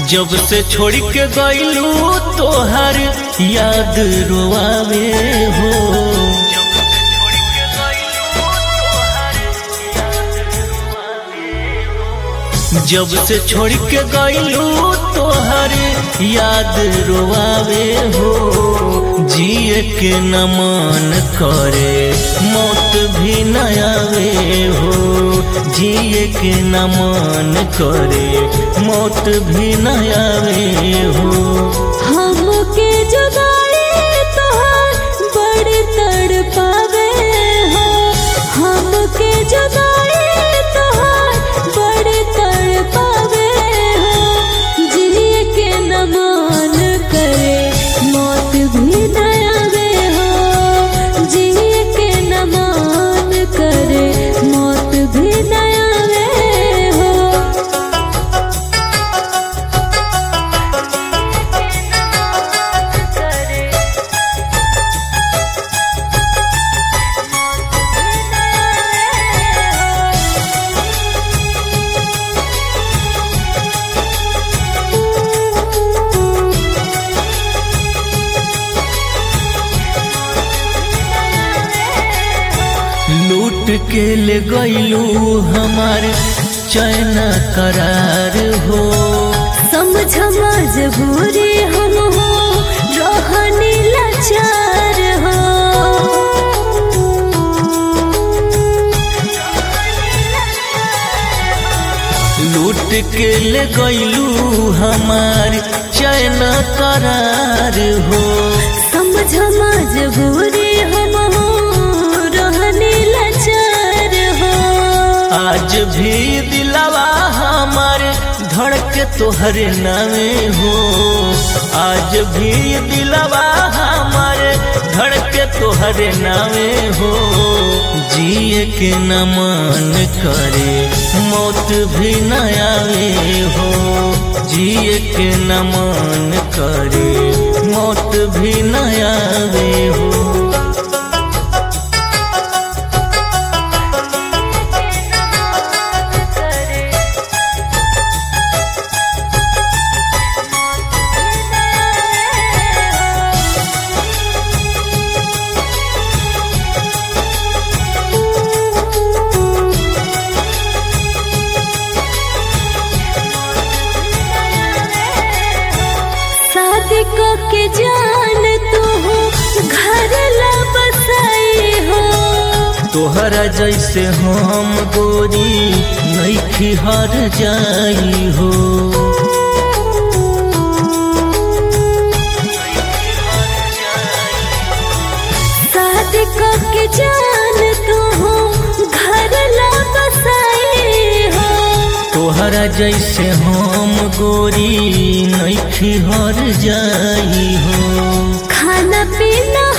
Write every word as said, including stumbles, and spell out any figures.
जब से छोड़ के गइलू तोहर याद रोआवे हो। जब से छोड़ के गइलू तोहर याद रोआवे हो। जिए के न मन करे मौत भी न आवे हो। जिए के न मन करे मौत भी न आवे हो। हमके जुदाई तोहार बड़ी तड़पावे हो। हमके जुदाई तोहार बड़ी तड़पावे हो। जिए के न मन करे मौत भी न आवे हो। जिए के न मन करे मौत भी न आवे हो। लूट के ले गइलू हमार चैन करार हो। समझ मजबूरी हम हो रहनी लाचार हो। लूट के ले गइलू हमार चैन करार हो। समझ मजबूरी हम हो रहनी लाचार हो। आज भी दिलवा हमार धड़के तोहरे नामे हो। आज भी दिलवा हमार धड़के तोहरे नामे हो। जिए के न मन करे मौत भी न आवे हो। जिए के न मन करे मौत भी न आवे हो। के जान तू हो घर ला बसाई हो। तोहरा जैसे हम गोरी नइखी हर जाई हो। शादी के जान तू हो घर ला बसाई हो। तोहरा जैसे हम गोरी नइखी हर जाई हो। खाना पीना